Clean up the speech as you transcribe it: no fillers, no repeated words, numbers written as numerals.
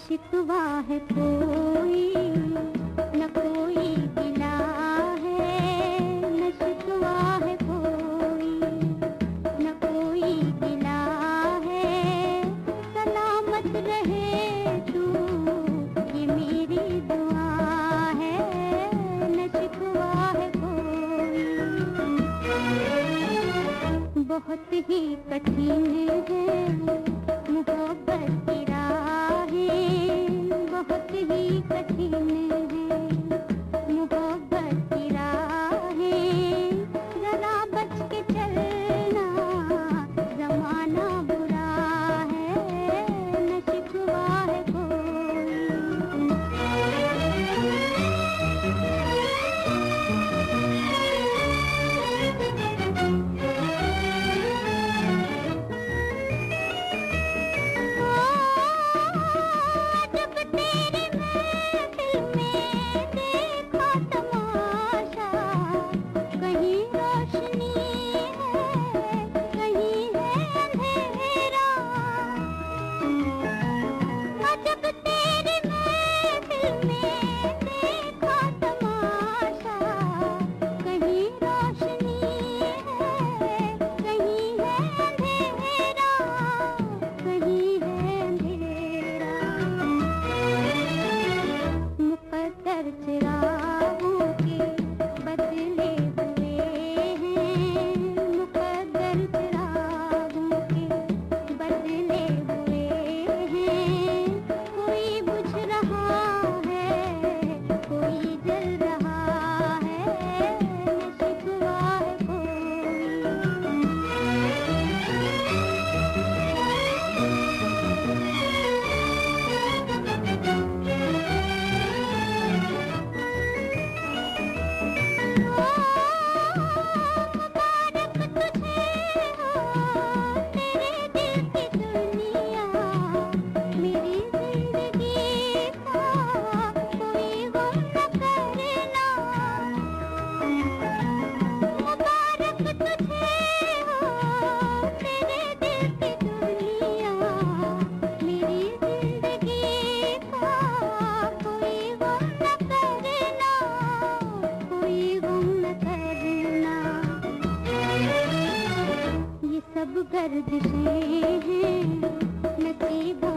शिकवा है कोई न कोई गिला है, न शिकवा है कोई न कोई गिला है। सलामत रहे तू ये मेरी दुआ है, न शिकवा है कोई। बहुत ही कठिन है मोहब्बत की राहें, बहुत ही कठिन है मोहब्बत की राहें। जरा बच के चलना जमाना बुरा है, न शिकवा है कोई। चिरागों के बदले हुए हैं, मुकद्दर चिरागों के बदले हुए हैं। कोई बुझ रहा है, कोई जल रहा है, न शिकवा है कोई। सब गर्दिशें हैं नसीबों